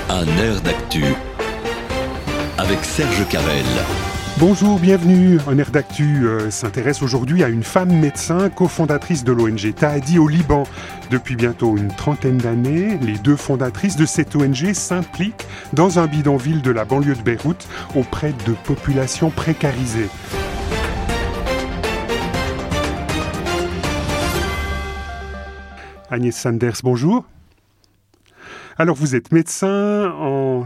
Un air d'actu avec Serge Carrel. Bonjour, bienvenue. Un air d'actu s'intéresse aujourd'hui à une femme médecin, cofondatrice de l'ONG Tahadi au Liban. Depuis bientôt une trentaine d'années, les deux fondatrices de cette ONG s'impliquent dans un bidonville de la banlieue de Beyrouth auprès de populations précarisées. Agnès Sanders, bonjour. Alors, vous êtes médecin. En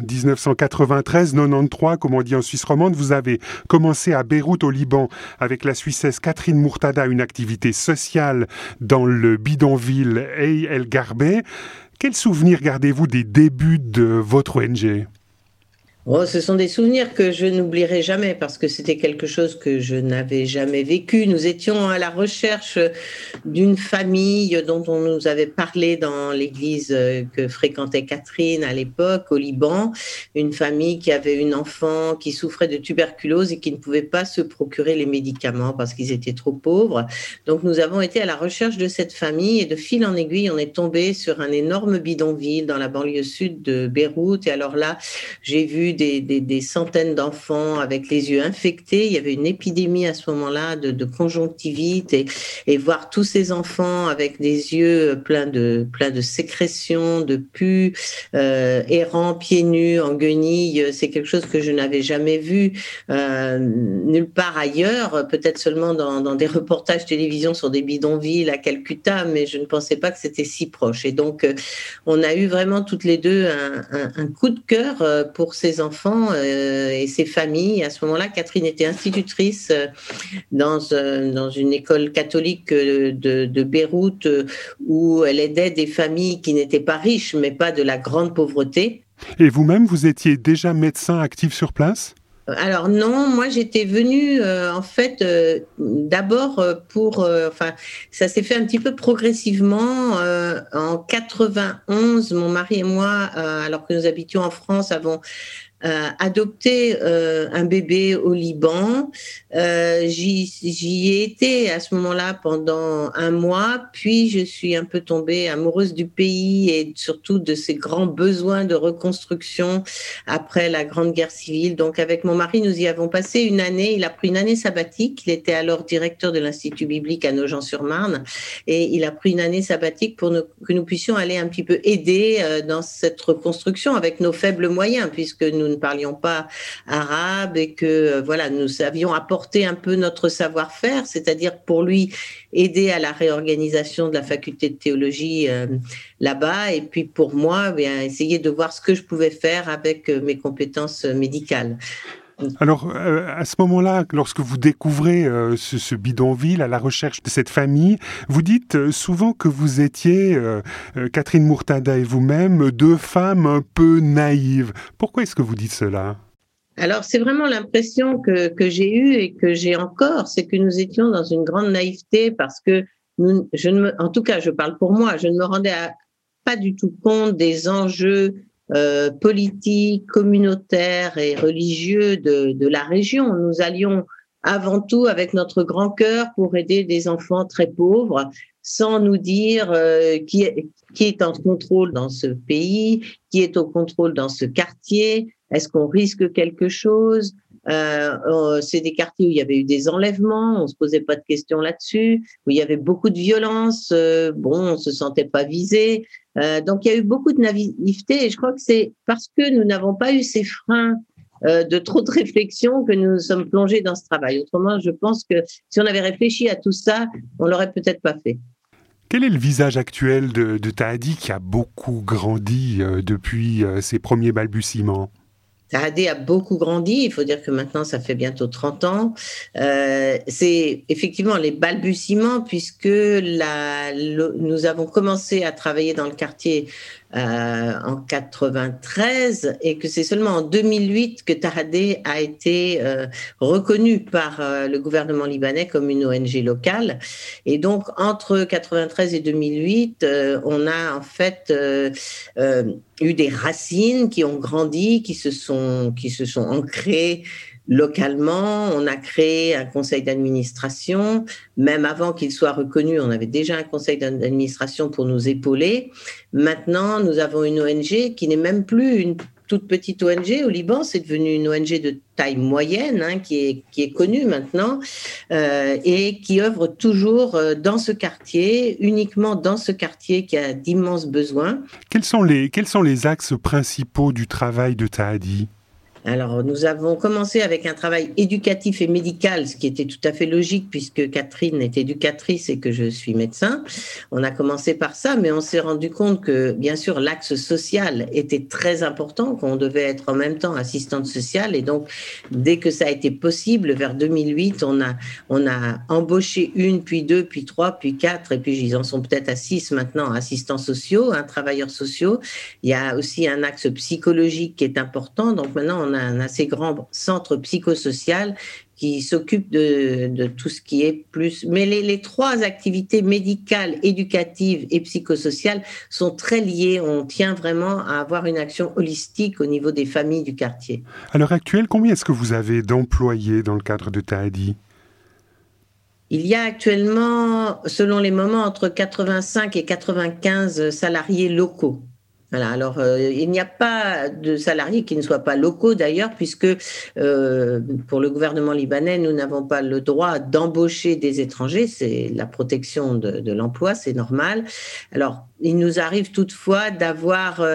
1993, comme on dit en Suisse romande, vous avez commencé à Beyrouth, au Liban, avec la Suissesse Catherine Mourtada, une activité sociale dans le bidonville Ey El Garbé. Quels souvenirs gardez-vous des débuts de votre ONG ? Oh, ce sont des souvenirs que je n'oublierai jamais parce que c'était quelque chose que je n'avais jamais vécu. Nous étions à la recherche d'une famille dont on nous avait parlé dans l'église que fréquentait Catherine à l'époque au Liban. Une famille qui avait une enfant qui souffrait de tuberculose et qui ne pouvait pas se procurer les médicaments parce qu'ils étaient trop pauvres. Donc nous avons été à la recherche de cette famille et de fil en aiguille, on est tombé sur un énorme bidonville dans la banlieue sud de Beyrouth. Et alors là, j'ai vu des centaines d'enfants avec les yeux infectés. Il y avait une épidémie à ce moment-là de conjonctivite et voir tous ces enfants avec des yeux pleins de sécrétions, de pus, errants, pieds nus, en guenilles, c'est quelque chose que je n'avais jamais vu nulle part ailleurs, peut-être seulement dans des reportages télévision sur des bidonvilles à Calcutta, mais je ne pensais pas que c'était si proche. Et donc, on a eu vraiment toutes les deux un coup de cœur pour ces enfants et ces familles. À ce moment-là, Catherine était institutrice dans une école catholique de Beyrouth où elle aidait des familles qui n'étaient pas riches, mais pas de la grande pauvreté. Et vous-même, vous étiez déjà médecin actif sur place ? Alors non, moi j'étais venue d'abord ça s'est fait un petit peu progressivement. En 91, mon mari et moi, alors que nous habitions en France, avons adopté un bébé au Liban. J'y ai été à ce moment-là pendant un mois, puis je suis un peu tombée amoureuse du pays et surtout de ses grands besoins de reconstruction après la Grande Guerre civile. Donc avec mon mari, nous y avons passé une année. Il a pris une année sabbatique. Il était alors directeur de l'Institut biblique à Nogent-sur-Marne et il a pris une année sabbatique pour que nous puissions aller un petit peu aider dans cette reconstruction avec nos faibles moyens, puisque nous ne parlions pas arabe et que nous avions apporté un peu notre savoir-faire, c'est-à-dire pour lui aider à la réorganisation de la faculté de théologie là-bas, et puis pour moi essayer de voir ce que je pouvais faire avec mes compétences médicales. Alors, à ce moment-là, lorsque vous découvrez ce bidonville à la recherche de cette famille, vous dites souvent que vous étiez, Catherine Mourtada et vous-même, deux femmes un peu naïves. Pourquoi est-ce que vous dites cela ? Alors, c'est vraiment l'impression que j'ai eue et que j'ai encore, c'est que nous étions dans une grande naïveté parce que en tout cas, je parle pour moi, je ne me rendais pas du tout compte des enjeux politiques, communautaires et religieux de la région. Nous allions avant tout avec notre grand cœur pour aider des enfants très pauvres, sans nous dire qui est en contrôle dans ce pays, qui est au contrôle dans ce quartier, est-ce qu'on risque quelque chose ? C'est des quartiers où il y avait eu des enlèvements, on se posait pas de questions là-dessus, où il y avait beaucoup de violence, on se sentait pas visé. Donc il y a eu beaucoup de naïveté et je crois que c'est parce que nous n'avons pas eu ces freins de trop de réflexion que nous sommes plongés dans ce travail. Autrement, je pense que si on avait réfléchi à tout ça, on l'aurait peut-être pas fait. Quel est le visage actuel de Tahadi qui a beaucoup grandi depuis ses premiers balbutiements ? Tahadi a beaucoup grandi, il faut dire que maintenant ça fait bientôt 30 ans. C'est effectivement les balbutiements puisque nous avons commencé à travailler dans le quartier en 93 et que c'est seulement en 2008 que Tahadi a été reconnu par le gouvernement libanais comme une ONG locale. Et donc entre 93 et 2008, on a en fait eu des racines qui ont grandi, qui se sont ancrées localement. On a créé un conseil d'administration. Même avant qu'il soit reconnu, on avait déjà un conseil d'administration pour nous épauler. Maintenant, nous avons une ONG qui n'est même plus une toute petite ONG au Liban, c'est devenu une ONG de taille moyenne, qui est connue maintenant, et qui œuvre toujours dans ce quartier, uniquement dans ce quartier qui a d'immenses besoins. Quels sont les axes principaux du travail de Tahadi ? Alors, nous avons commencé avec un travail éducatif et médical, ce qui était tout à fait logique puisque Catherine est éducatrice et que je suis médecin. On a commencé par ça, mais on s'est rendu compte que, bien sûr, l'axe social était très important, qu'on devait être en même temps assistante sociale. Et donc, dès que ça a été possible, vers 2008, on a embauché une, puis deux, puis trois, puis quatre, et puis ils en sont peut-être à 6 maintenant, assistants sociaux, travailleurs sociaux. Il y a aussi un axe psychologique qui est important. Donc maintenant, on a un assez grand centre psychosocial qui s'occupe de tout ce qui est plus... Mais les 3 activités médicales, éducatives et psychosociales sont très liées. On tient vraiment à avoir une action holistique au niveau des familles du quartier. À l'heure actuelle, combien est-ce que vous avez d'employés dans le cadre de Tahadi ? Il y a actuellement, selon les moments, entre 85 et 95 salariés locaux. Voilà, alors il n'y a pas de salariés qui ne soient pas locaux d'ailleurs, puisque pour le gouvernement libanais, nous n'avons pas le droit d'embaucher des étrangers, c'est la protection de l'emploi, c'est normal. Alors, il nous arrive toutefois d'avoir...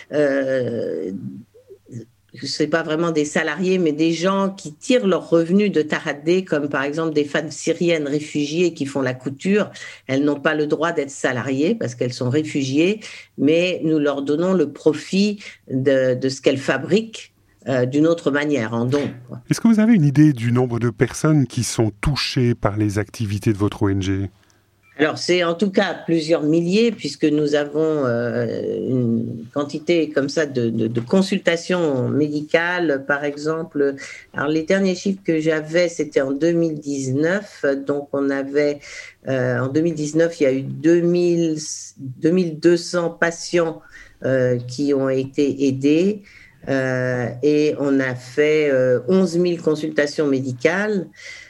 ce n'est pas vraiment des salariés, mais des gens qui tirent leurs revenus de Tahadi, comme par exemple des femmes syriennes réfugiées qui font la couture. Elles n'ont pas le droit d'être salariées parce qu'elles sont réfugiées, mais nous leur donnons le profit de ce qu'elles fabriquent d'une autre manière, en don. Est-ce que vous avez une idée du nombre de personnes qui sont touchées par les activités de votre ONG ? Alors, c'est en tout cas plusieurs milliers, puisque nous avons une quantité comme ça de consultations médicales, par exemple. Alors, les derniers chiffres que j'avais, c'était en 2019. Donc, on avait, en 2019, il y a eu 2200 patients qui ont été aidés. Et on a fait 11 000 consultations médicales.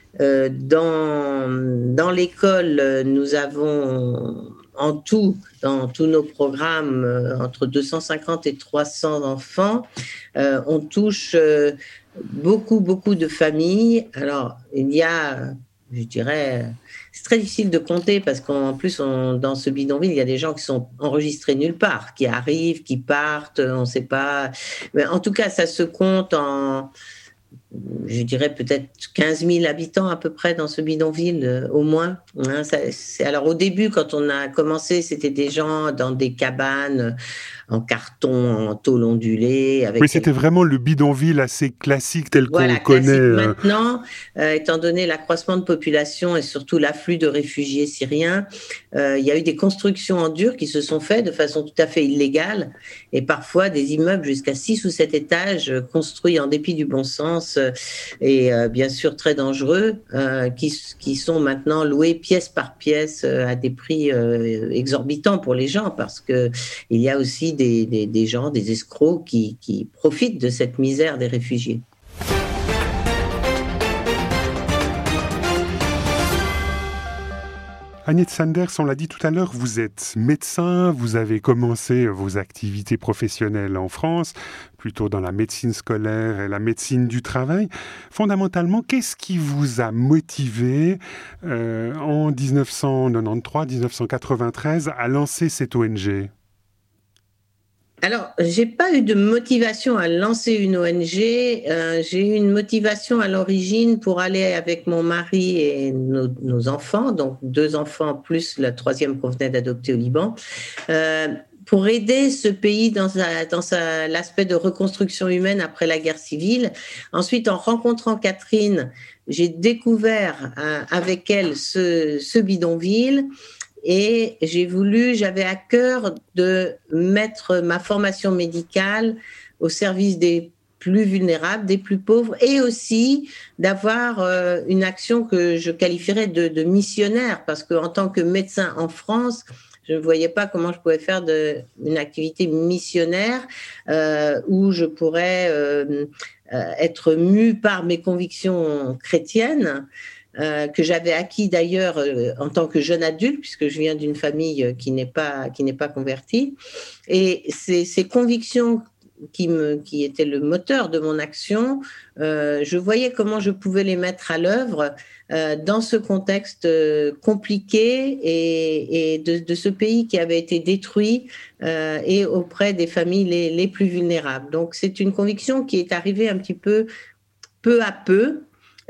Dans l'école, nous avons en tout, dans tous nos programmes, entre 250 et 300 enfants. On touche beaucoup de familles. Alors, il y a, je dirais, c'est très difficile de compter parce qu'en plus, dans ce bidonville, il y a des gens qui sont enregistrés nulle part, qui arrivent, qui partent, on ne sait pas. Mais en tout cas, ça se compte en... je dirais peut-être 15 000 habitants à peu près dans ce bidonville, au moins. Alors au début, quand on a commencé, c'était des gens dans des cabanes en carton, en tôle ondulée. Oui, c'était vraiment le bidonville assez classique tel qu'on le connaît. Maintenant, étant donné l'accroissement de population et surtout l'afflux de réfugiés syriens, il y a eu des constructions en dur qui se sont faites de façon tout à fait illégale et parfois des immeubles jusqu'à 6 ou 7 étages construits en dépit du bon sens et bien sûr très dangereux, qui sont maintenant loués pièce par pièce à des prix exorbitants pour les gens parce qu'il y a aussi des gens, des escrocs qui profitent de cette misère des réfugiés. Agnès Sanders, on l'a dit tout à l'heure, vous êtes médecin, vous avez commencé vos activités professionnelles en France, plutôt dans la médecine scolaire et la médecine du travail. Fondamentalement, qu'est-ce qui vous a motivé en 1993-1993 à lancer cette ONG ? Alors, j'ai pas eu de motivation à lancer une ONG. J'ai eu une motivation à l'origine pour aller avec mon mari et nos enfants, donc 2 enfants plus la 3e qu'on venait d'adopter au Liban, pour aider ce pays dans l'aspect de reconstruction humaine après la guerre civile. Ensuite, en rencontrant Catherine, j'ai découvert avec elle ce bidonville. Et j'avais à cœur de mettre ma formation médicale au service des plus vulnérables, des plus pauvres, et aussi d'avoir une action que je qualifierais de missionnaire, parce qu'en tant que médecin en France, je ne voyais pas comment je pouvais faire une activité missionnaire où je pourrais être mue par mes convictions chrétiennes, que j'avais acquis d'ailleurs en tant que jeune adulte, puisque je viens d'une famille qui n'est pas convertie. Et ces convictions qui étaient le moteur de mon action, je voyais comment je pouvais les mettre à l'œuvre dans ce contexte compliqué et de ce pays qui avait été détruit et auprès des familles les plus vulnérables. Donc c'est une conviction qui est arrivée un petit peu à peu.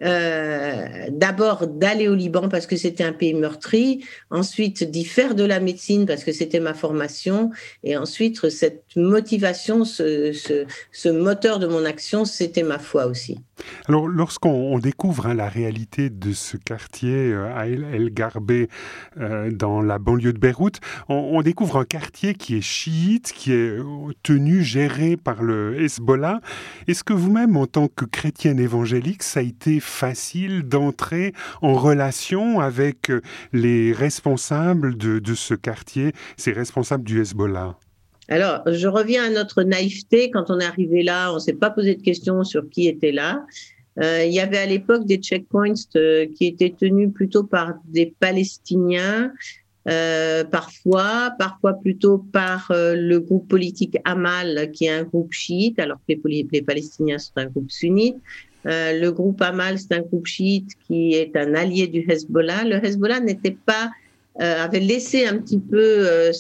D'abord d'aller au Liban parce que c'était un pays meurtri, ensuite d'y faire de la médecine parce que c'était ma formation, et ensuite cette motivation, ce moteur de mon action, c'était ma foi aussi. Alors, lorsqu'on découvre la réalité de ce quartier à El Garbé, dans la banlieue de Beyrouth, on découvre un quartier qui est chiite, qui est géré par le Hezbollah. Est-ce que vous-même, en tant que chrétienne évangélique, ça a été facile d'entrer en relation avec les responsables de ce quartier, ces responsables du Hezbollah ? Alors, je reviens à notre naïveté. Quand on est arrivé là, on ne s'est pas posé de questions sur qui était là. Il y avait à l'époque des checkpoints qui étaient tenus plutôt par des Palestiniens, parfois plutôt par le groupe politique Amal, qui est un groupe chiite, alors que les Palestiniens sont un groupe sunnite. Le groupe Amal, c'est un groupe chiite qui est un allié du Hezbollah. Le Hezbollah avait laissé un petit peu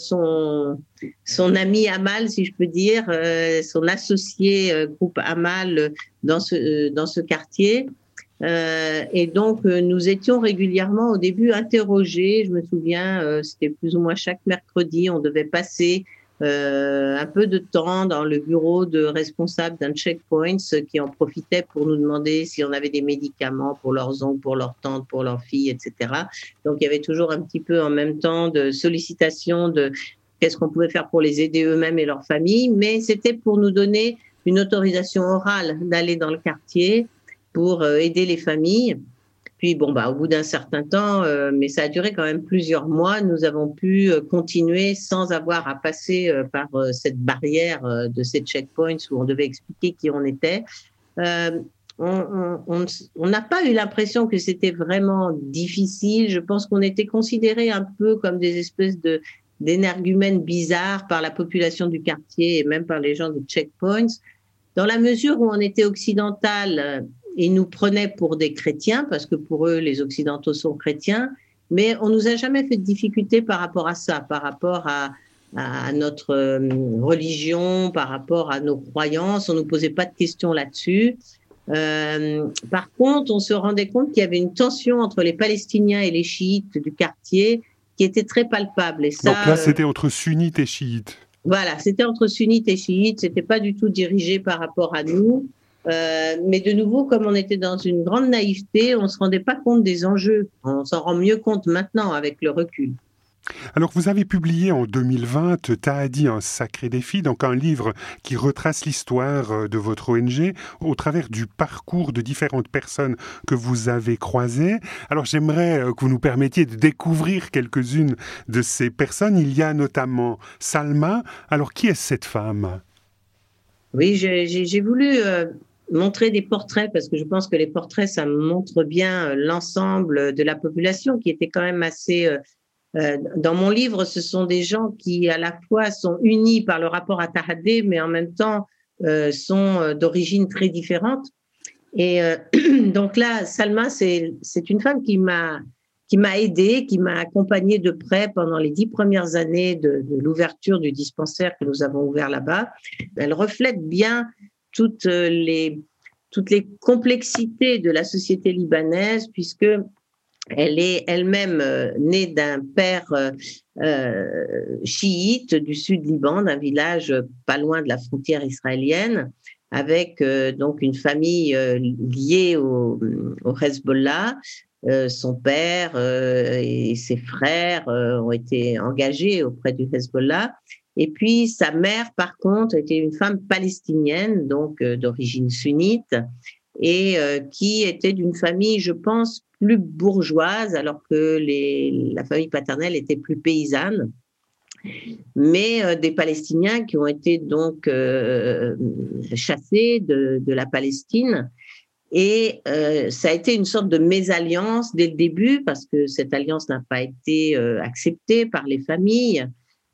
son ami Amal, si je peux dire, son associé groupe Amal dans ce quartier. Et donc, nous étions régulièrement au début interrogés. Je me souviens, c'était plus ou moins chaque mercredi, on devait passer un peu de temps dans le bureau de responsable d'un checkpoint qui en profitait pour nous demander si on avait des médicaments pour leurs oncles, pour leurs tantes, pour leurs filles, etc. Donc, il y avait toujours un petit peu en même temps de sollicitation de qu'est-ce qu'on pouvait faire pour les aider eux-mêmes et leurs familles, mais c'était pour nous donner une autorisation orale d'aller dans le quartier pour aider les familles. Puis, au bout d'un certain temps, mais ça a duré quand même plusieurs mois, nous avons pu continuer sans avoir à passer par cette barrière de ces checkpoints où on devait expliquer qui on était. On n'a pas eu l'impression que c'était vraiment difficile. Je pense qu'on était considérés un peu comme des espèces d'énergumènes bizarres par la population du quartier et même par les gens des checkpoints, dans la mesure où on était occidental. Ils nous prenaient pour des chrétiens, parce que pour eux, les Occidentaux sont chrétiens, mais on nous a jamais fait de difficulté par rapport à ça, par rapport à notre religion, par rapport à nos croyances. On nous posait pas de questions là-dessus. Par contre, on se rendait compte qu'il y avait une tension entre les Palestiniens et les chiites du quartier qui était très palpable. Et ça, donc là, c'était entre sunnites et chiites. Voilà, c'était entre sunnites et chiites. C'était pas du tout dirigé par rapport à nous. Mais de nouveau, comme on était dans une grande naïveté, on ne se rendait pas compte des enjeux. On s'en rend mieux compte maintenant avec le recul. Alors, vous avez publié en 2020 Tahadi, un sacré défi, donc un livre qui retrace l'histoire de votre ONG au travers du parcours de différentes personnes que vous avez croisées. Alors, j'aimerais que vous nous permettiez de découvrir quelques-unes de ces personnes. Il y a notamment Salma. Alors, qui est cette femme ? Oui, j'ai voulu montrer des portraits parce que je pense que les portraits, ça montre bien l'ensemble de la population qui était quand même assez... dans mon livre, ce sont des gens qui à la fois sont unis par le rapport à Tahadi, mais en même temps sont d'origine très différente. Et donc là, Salma, c'est une femme qui m'a aidée, qui m'a accompagnée de près pendant les 10 premières années de l'ouverture du dispensaire que nous avons ouvert là-bas. Elle reflète bien toutes les complexités de la société libanaise, puisque elle est elle-même née d'un père chiite du sud Liban, d'un village pas loin de la frontière israélienne, avec donc une famille liée au Hezbollah. Son père et ses frères ont été engagés auprès du Hezbollah. Et puis sa mère, par contre, était une femme palestinienne, donc d'origine sunnite, et qui était d'une famille, je pense, plus bourgeoise, alors que la famille paternelle était plus paysanne. Mais des Palestiniens qui ont été donc chassés de la Palestine. Et ça a été une sorte de mésalliance dès le début, parce que cette alliance n'a pas été acceptée par les familles.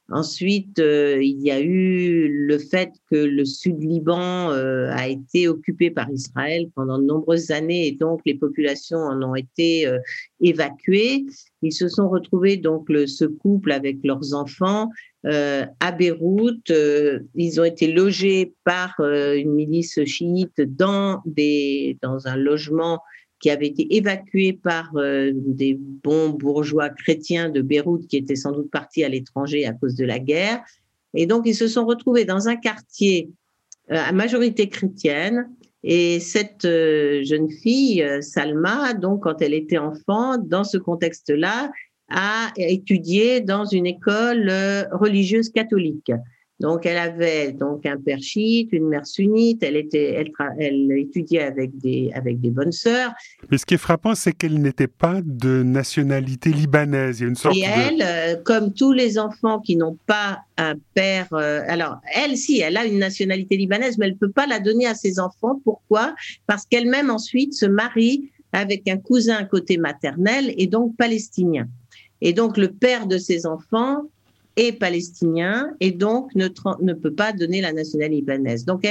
Ensuite, il y a eu le fait que le sud Liban a été occupé par Israël pendant de nombreuses années et donc les populations en ont été évacuées. Ils se sont retrouvés, donc, ce couple avec leurs enfants à Beyrouth. Ils ont été logés par une milice chiite dans un logement qui avait été évacué par des bons bourgeois chrétiens de Beyrouth qui étaient sans doute partis à l'étranger à cause de la guerre. Et donc, ils se sont retrouvés dans un quartier à majorité chrétienne. Et cette jeune fille, Salma, donc, quand elle était enfant, dans ce contexte-là, a étudié dans une école religieuse catholique. Donc, elle avait donc un père chiite, une mère sunnite. Elle étudiait avec des bonnes sœurs. Mais ce qui est frappant, c'est qu'elle n'était pas de nationalité libanaise. Il y a une sorte Comme tous les enfants qui n'ont pas un père, alors elle, si, elle a une nationalité libanaise, mais elle peut pas la donner à ses enfants. Pourquoi ? Parce qu'elle-même ensuite se marie avec un cousin côté maternel et donc palestinien. Et donc le père de ses enfants est palestinien et donc ne peut pas donner la nationalité libanaise. Donc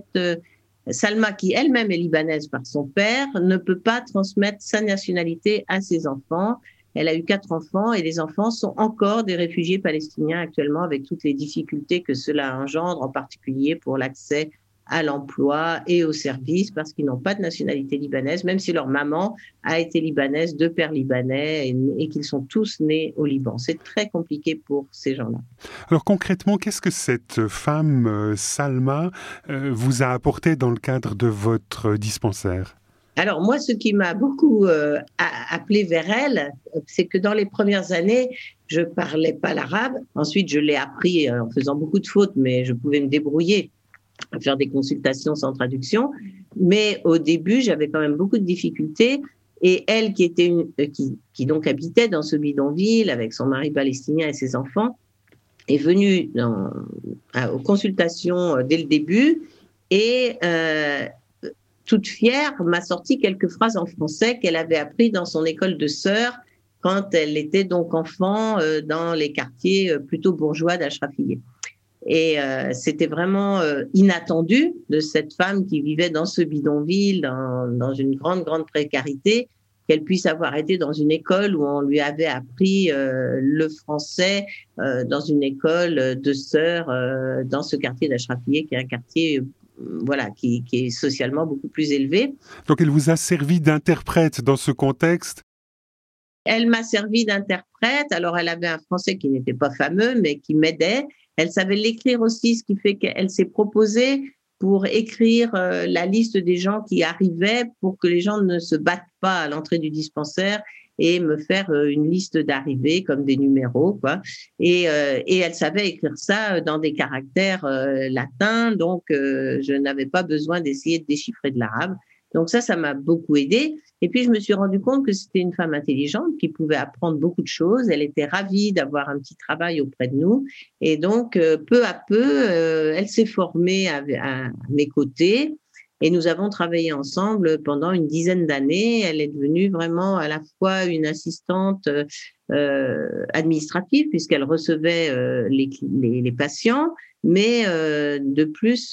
Salma, qui elle-même est libanaise par son père, ne peut pas transmettre sa nationalité à ses enfants. Elle a eu 4 enfants et les enfants sont encore des réfugiés palestiniens actuellement avec toutes les difficultés que cela engendre, en particulier pour l'accès à l'emploi et aux services parce qu'ils n'ont pas de nationalité libanaise, même si leur maman a été libanaise, de père libanais et qu'ils sont tous nés au Liban. C'est très compliqué pour ces gens-là. Alors concrètement, qu'est-ce que cette femme, Salma, vous a apporté dans le cadre de votre dispensaire ? Alors moi, ce qui m'a beaucoup appelé vers elle, c'est que dans les premières années, je parlais pas l'arabe. Ensuite, je l'ai appris en faisant beaucoup de fautes, mais je pouvais me débrouiller à faire des consultations sans traduction. Mais au début, j'avais quand même beaucoup de difficultés. Et elle, qui donc habitait dans ce bidonville avec son mari palestinien et ses enfants, est venue aux consultations dès le début et toute fière, m'a sorti quelques phrases en français qu'elle avait appris dans son école de sœurs quand elle était donc enfant dans les quartiers plutôt bourgeois d'Ashrafiyeh. Et c'était vraiment inattendu de cette femme qui vivait dans ce bidonville, dans une grande, grande précarité, qu'elle puisse avoir été dans une école où on lui avait appris le français, dans une école de sœurs, dans ce quartier d'Ashrafiyeh, qui est un quartier qui est socialement beaucoup plus élevé. Donc elle vous a servi d'interprète dans ce contexte ? Elle m'a servi d'interprète. Alors elle avait un français qui n'était pas fameux, mais qui m'aidait. Elle savait l'écrire aussi, ce qui fait qu'elle s'est proposée pour écrire la liste des gens qui arrivaient pour que les gens ne se battent pas à l'entrée du dispensaire et me faire une liste d'arrivées comme des numéros, quoi. Et elle savait écrire ça dans des caractères latins, donc je n'avais pas besoin d'essayer de déchiffrer de l'arabe. Donc ça m'a beaucoup aidée. Et puis, je me suis rendu compte que c'était une femme intelligente qui pouvait apprendre beaucoup de choses. Elle était ravie d'avoir un petit travail auprès de nous. Et donc, peu à peu, elle s'est formée à mes côtés. Et nous avons travaillé ensemble pendant une dizaine d'années. Elle est devenue vraiment à la fois une assistante administrative, puisqu'elle recevait les patients, mais de plus...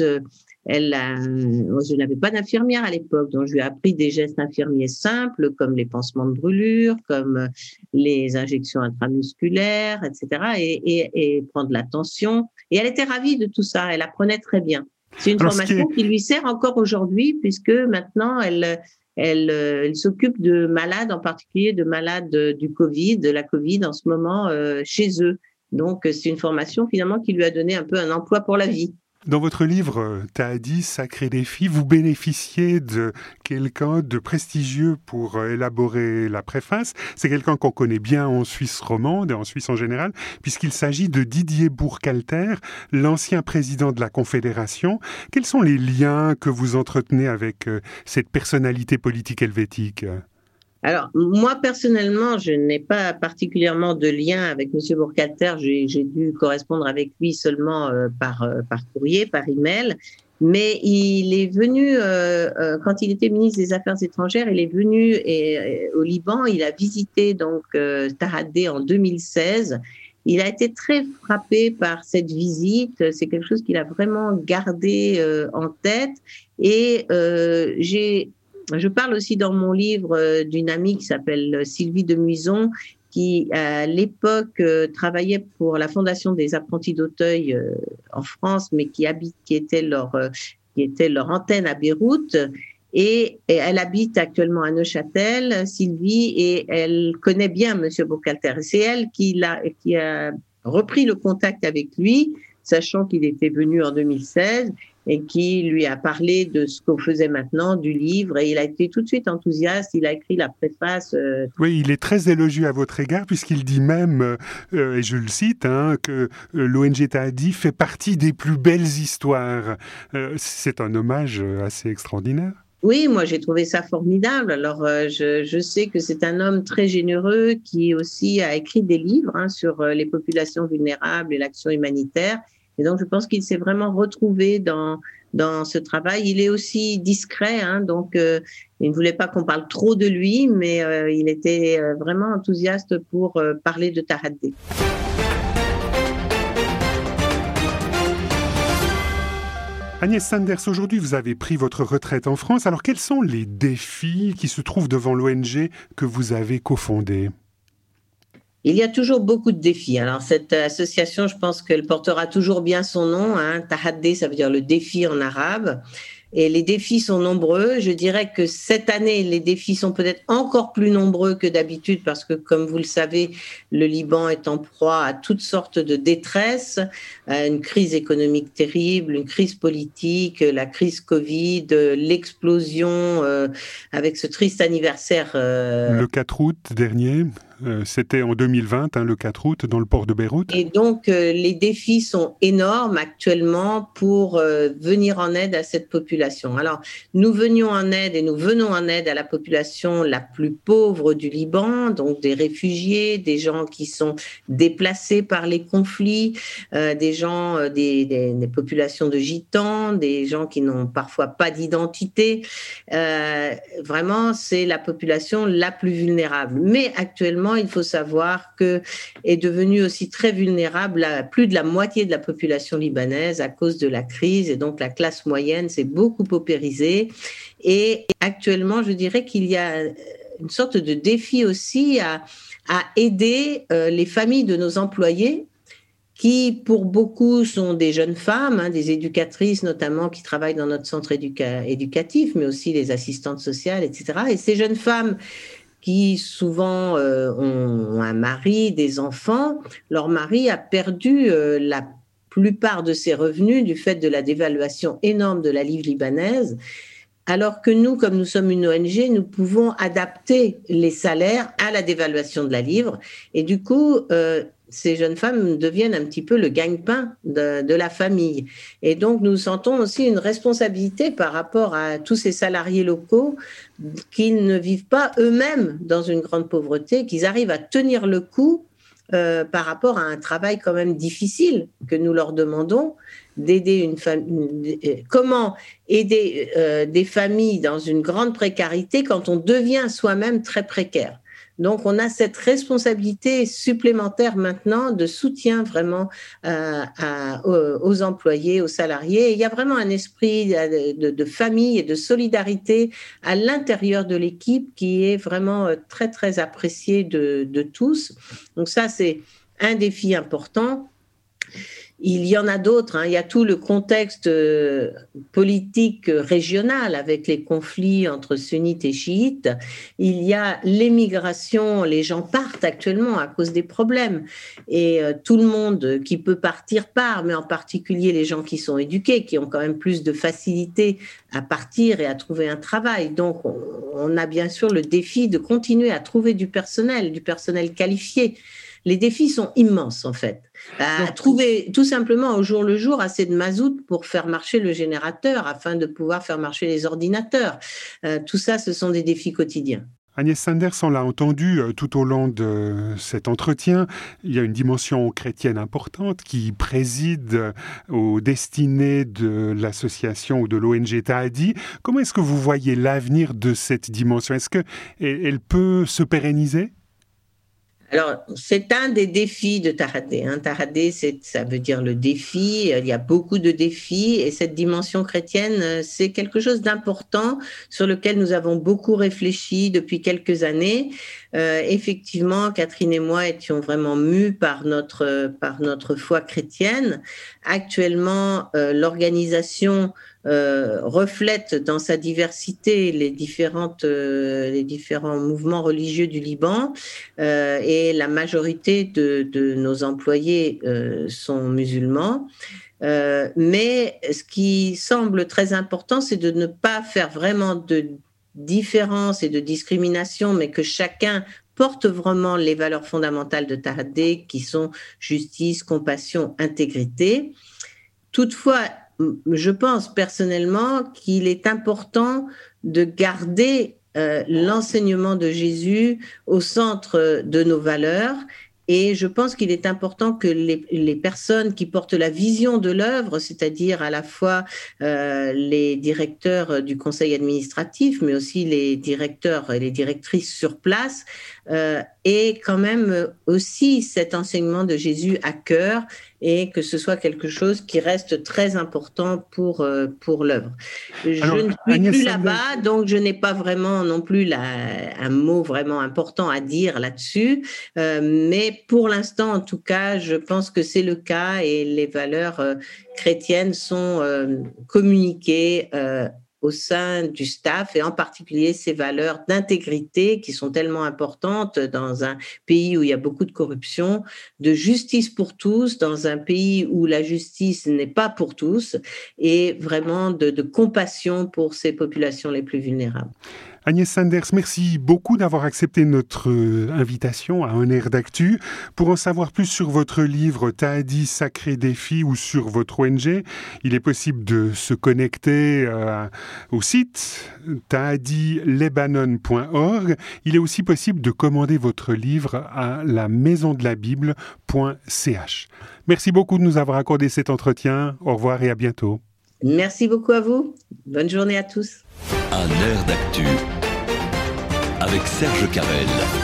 je n'avais pas d'infirmière à l'époque, donc je lui ai appris des gestes infirmiers simples comme les pansements de brûlure, comme les injections intramusculaires, etc. et prendre la tension. Et elle était ravie de tout ça, elle apprenait très bien. C'est une formation qui lui sert encore aujourd'hui puisque maintenant elle s'occupe de malades, en particulier de malades de la Covid en ce moment chez eux. Donc c'est une formation finalement qui lui a donné un peu un emploi pour la vie. Dans votre livre, Tahadi, Sacré défi, vous bénéficiez de quelqu'un de prestigieux pour élaborer la préface. C'est quelqu'un qu'on connaît bien en Suisse romande et en Suisse en général, puisqu'il s'agit de Didier Burkhalter, l'ancien président de la Confédération. Quels sont les liens que vous entretenez avec cette personnalité politique helvétique ? Alors, moi, personnellement, je n'ai pas particulièrement de lien avec M. Burkhalter. J'ai dû correspondre avec lui seulement par courrier, par email. Mais il est venu, quand il était ministre des Affaires étrangères, il est venu au Liban. Il a visité donc Taradé en 2016. il a été très frappé par cette visite. C'est quelque chose qu'il a vraiment gardé en tête. Et je parle aussi dans mon livre d'une amie qui s'appelle Sylvie de Muison, qui à l'époque travaillait pour la Fondation des apprentis d'Auteuil en France, mais qui était leur antenne à Beyrouth. Et elle habite actuellement à Neuchâtel, Sylvie, et elle connaît bien Monsieur Bocalter. C'est elle qui a repris le contact avec lui, sachant qu'il était venu en 2016, et qui lui a parlé de ce qu'on faisait maintenant, du livre, et il a été tout de suite enthousiaste. Il a écrit la préface. Oui, il est très élogieux à votre égard, puisqu'il dit même, et je le cite, que l'ONG Tahadi fait partie des plus belles histoires. C'est un hommage assez extraordinaire. Oui, moi j'ai trouvé ça formidable. Alors je sais que c'est un homme très généreux qui aussi a écrit des livres sur les populations vulnérables et l'action humanitaire. Et donc je pense qu'il s'est vraiment retrouvé dans ce travail. Il est aussi discret, donc il ne voulait pas qu'on parle trop de lui, mais il était vraiment enthousiaste pour parler de Tahadi. Agnès Sanders, aujourd'hui vous avez pris votre retraite en France. Alors quels sont les défis qui se trouvent devant l'ONG que vous avez cofondée ? Il y a toujours beaucoup de défis. Alors cette association, je pense qu'elle portera toujours bien son nom. Tahadi, ça veut dire le défi en arabe. Et les défis sont nombreux. Je dirais que cette année, les défis sont peut-être encore plus nombreux que d'habitude parce que, comme vous le savez, le Liban est en proie à toutes sortes de détresse, une crise économique terrible, une crise politique, la crise Covid, l'explosion avec ce triste anniversaire. Le 4 août dernier, c'était en 2020, le 4 août, dans le port de Beyrouth. Et donc, les défis sont énormes actuellement pour venir en aide à cette population. Alors, nous venons en aide à la population la plus pauvre du Liban, donc des réfugiés, des gens qui sont déplacés par les conflits, des gens, des populations de gitans, des gens qui n'ont parfois pas d'identité. Vraiment, c'est la population la plus vulnérable. Mais actuellement, il faut savoir que est devenue aussi très vulnérable plus de la moitié de la population libanaise à cause de la crise. Et donc, la classe moyenne s'est beaucoup paupérisée. Et actuellement, je dirais qu'il y a une sorte de défi aussi à aider les familles de nos employés qui, pour beaucoup, sont des jeunes femmes, des éducatrices notamment qui travaillent dans notre centre éducatif, mais aussi les assistantes sociales, etc. Et ces jeunes femmes qui souvent ont un mari, des enfants, leur mari a perdu la plupart de ses revenus du fait de la dévaluation énorme de la livre libanaise, alors que nous, comme nous sommes une ONG, nous pouvons adapter les salaires à la dévaluation de la livre. Et du coup, ces jeunes femmes deviennent un petit peu le gagne-pain de la famille. Et donc, nous sentons aussi une responsabilité par rapport à tous ces salariés locaux qui ne vivent pas eux-mêmes dans une grande pauvreté, qu'ils arrivent à tenir le coup par rapport à un travail quand même difficile que nous leur demandons, d'aider une famille. Comment aider des familles dans une grande précarité quand on devient soi-même très précaire? Donc, on a cette responsabilité supplémentaire maintenant de soutien vraiment aux employés, aux salariés. Et il y a vraiment un esprit de famille et de solidarité à l'intérieur de l'équipe qui est vraiment très, très apprécié de tous. Donc ça, c'est un défi important. Il y en a d'autres, il y a tout le contexte politique régional avec les conflits entre sunnites et chiites. Il y a l'émigration, les gens partent actuellement à cause des problèmes. Et tout le monde qui peut partir part, mais en particulier les gens qui sont éduqués, qui ont quand même plus de facilité à partir et à trouver un travail. Donc on a bien sûr le défi de continuer à trouver du personnel qualifié. Les défis sont immenses, en fait. Trouver tout simplement au jour le jour assez de mazout pour faire marcher le générateur afin de pouvoir faire marcher les ordinateurs. Tout ça, ce sont des défis quotidiens. Agnès Sanders, on l'a entendu tout au long de cet entretien, il y a une dimension chrétienne importante qui préside aux destinées de l'association ou de l'ONG Tahadi. Comment est-ce que vous voyez l'avenir de cette dimension ? Est-ce qu'elle peut se pérenniser ? Alors, c'est un des défis de Tahadé. Tahadé, ça veut dire le défi. Il y a beaucoup de défis et cette dimension chrétienne, c'est quelque chose d'important sur lequel nous avons beaucoup réfléchi depuis quelques années. Effectivement, Catherine et moi étions vraiment mus par notre foi chrétienne. Actuellement, l'organisation reflète dans sa diversité les différents mouvements religieux du Liban et la majorité de nos employés sont musulmans. Mais ce qui semble très important, c'est de ne pas faire vraiment de différence et de discrimination, mais que chacun porte vraiment les valeurs fondamentales de Tahadé, qui sont justice, compassion, intégrité. Toutefois, je pense personnellement qu'il est important de garder l'enseignement de Jésus au centre de nos valeurs. Et je pense qu'il est important que les personnes qui portent la vision de l'œuvre, c'est-à-dire à la fois les directeurs du conseil administratif, mais aussi les directeurs et les directrices sur place, aient quand même aussi cet enseignement de Jésus à cœur et que ce soit quelque chose qui reste très important pour l'œuvre. Alors, Je ne suis plus là-bas, donc je n'ai pas vraiment non plus un mot vraiment important à dire là-dessus, mais pour l'instant, en tout cas, je pense que c'est le cas et les valeurs chrétiennes sont communiquées au sein du staff et en particulier ces valeurs d'intégrité qui sont tellement importantes dans un pays où il y a beaucoup de corruption, de justice pour tous, dans un pays où la justice n'est pas pour tous et vraiment de compassion pour ces populations les plus vulnérables. Agnès Sanders, merci beaucoup d'avoir accepté notre invitation à Un air d'actu. Pour en savoir plus sur votre livre Tahadi, Sacré Défi ou sur votre ONG, il est possible de se connecter au site tahadilebanon.org. Il est aussi possible de commander votre livre à la maisondelabible.ch. Merci beaucoup de nous avoir accordé cet entretien. Au revoir et à bientôt. Merci beaucoup à vous. Bonne journée à tous. Un air d'actu avec Serge Carrel.